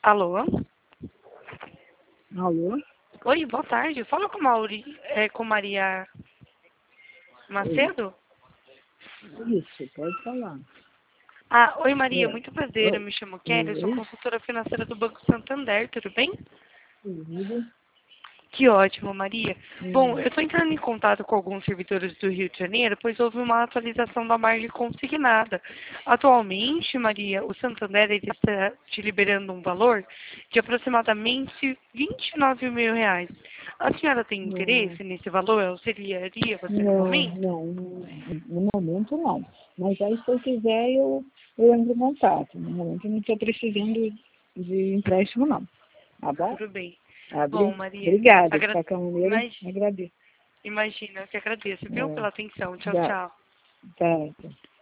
Alô? Alô? Oi, boa tarde. Fala com com Maria Macedo? Isso, pode falar. Oi Maria, É, muito prazer. Eu oi, me chamo Kelly, eu sou oi, consultora financeira do Banco Santander, tudo bem? tudo. Que ótimo, Maria. Bom, Hum, eu estou entrando em contato com alguns servidores do Rio de Janeiro, pois houve uma atualização da margem consignada. Atualmente, Maria, o Santander ele está te liberando um valor de aproximadamente R$ 29.000. A senhora tem não, interesse nesse valor? Auxiliaria você no não, momento? não, no momento não. Mas aí se eu quiser eu entro em contato. No momento eu não estou precisando de empréstimo não. Tá bom? Tudo bem. Bom, Abre. Maria, Obrigada, de agra... qualquer maneira, imag- agradeço. imagina, eu que agradeço, viu, É, pela atenção. Tchau, já, tchau. tá.